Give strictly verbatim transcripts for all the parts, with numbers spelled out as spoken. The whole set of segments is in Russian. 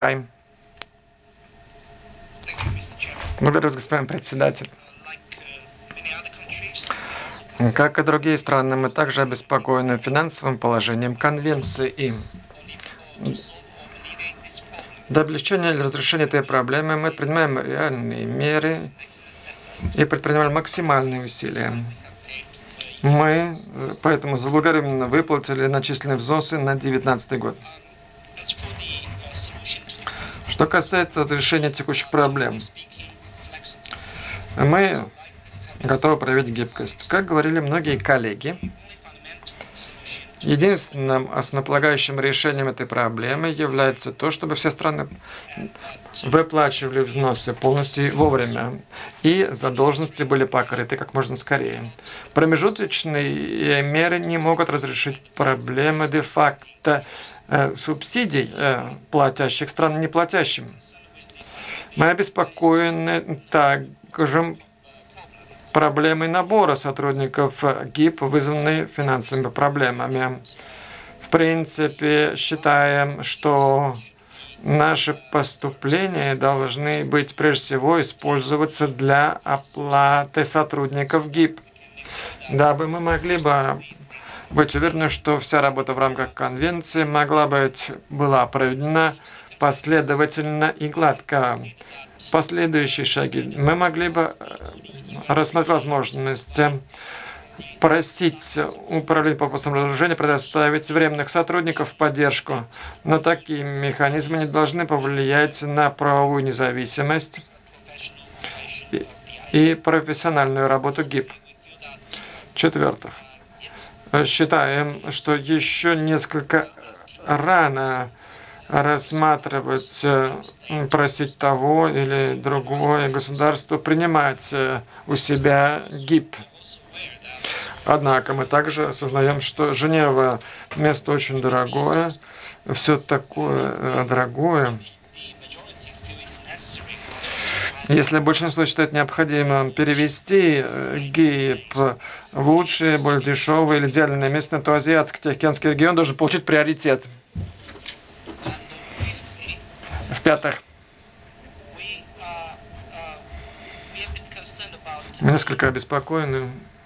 Благодарю вас, господин председатель. Как и другие страны, мы также обеспокоены финансовым положением конвенции. Для облегчения или разрешения этой проблемы мы принимаем реальные меры и предпринимаем максимальные усилия. Мы поэтому заблаговременно выплатили начисленные взносы на две тысячи девятнадцатый год. Что касается разрешения текущих проблем, мы готовы проявить гибкость. Как говорили многие коллеги, единственным основополагающим решением этой проблемы является то, чтобы все страны выплачивали взносы полностью и вовремя, и задолженности были покрыты как можно скорее. Промежуточные меры не могут разрешить проблемы де-факто э, субсидий э, платящих стран неплатящим. Мы обеспокоены также проблемой набора сотрудников ГИП, вызванной финансовыми проблемами. В принципе, считаем, что наши поступления должны быть прежде всего использоваться для оплаты сотрудников ГИП, дабы мы могли бы быть уверены, что вся работа в рамках конвенции могла быть была проведена последовательно и гладко. Последующие шаги. Мы могли бы рассмотреть возможность просить управление по вопросам разоружения предоставить временных сотрудников в поддержку, но такие механизмы не должны повлиять на правовую независимость и профессиональную работу ГИП. В-четвертых, считаем, что еще несколько рано рассматривать, просить того или другое государство принимать у себя ГИП. Однако мы также осознаем, что Женева место очень дорогое, все такое дорогое. Если большинство считает необходимым перевести ГИП в лучшее, более дешевое или идеальное место, то Азиатско-Тихоокеанский регион должен получить приоритет. В-пятых, мы несколько обеспокоены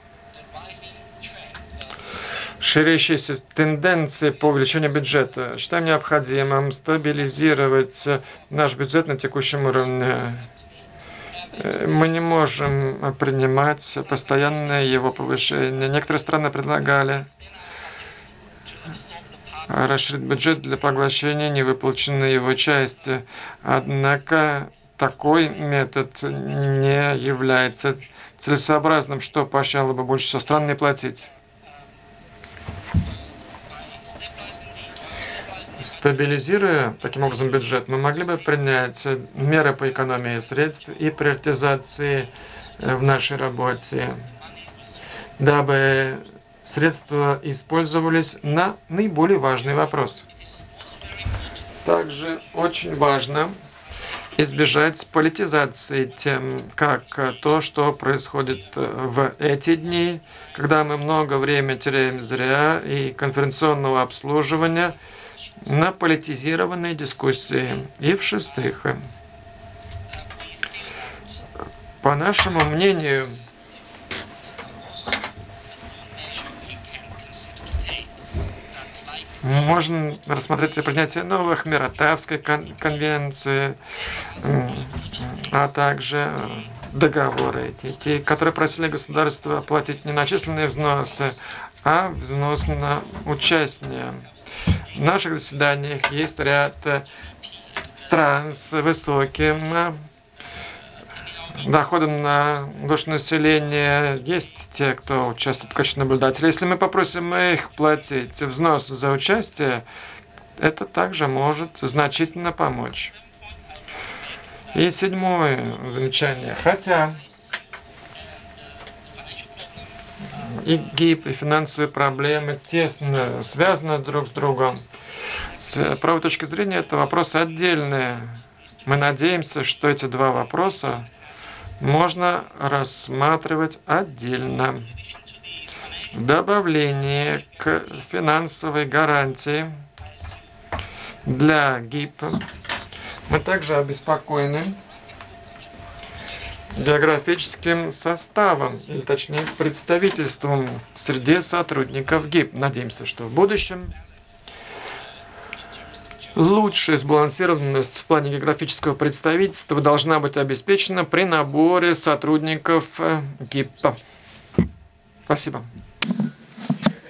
ширящиеся тенденции по увеличению бюджета. Считаем необходимым стабилизировать наш бюджет на текущем уровне. Мы не можем принимать постоянное его повышение. Некоторые страны предлагали расширить бюджет для поглощения невыплаченной его части. Однако такой метод не является целесообразным, что поощряло бы больше всего стран не платить. Стабилизируя таким образом бюджет, мы могли бы принять меры по экономии средств и приоритизации в нашей работе, дабы средства использовались на наиболее важный вопрос. Также очень важно избежать политизации тем, как то, что происходит в эти дни, когда мы много времени теряем зря и конференционного обслуживания на политизированные дискуссии. И в-шестых, по нашему мнению, можно рассмотреть принятие новых мер Оттавской конвенции, а также договоры, те, которые просили государство платить не начисленные взносы, а взнос на участие. В наших заседаниях есть ряд стран с высоким доходом на душу населения. Есть те, кто участвует в качестве наблюдателя. Если мы попросим их платить взнос за участие, это также может значительно помочь. И седьмое замечание. Хотя и ГИП, и финансовые проблемы тесно связаны друг с другом, с правой точки зрения это вопросы отдельные. Мы надеемся, что эти два вопроса можно рассматривать отдельно. Добавление к финансовой гарантии для ГИП Мы также обеспокоены географическим составом, или точнее представительством среди сотрудников ГИП. Надеемся, что в будущем лучшая сбалансированность в плане географического представительства должна быть обеспечена при наборе сотрудников ГИП. Спасибо.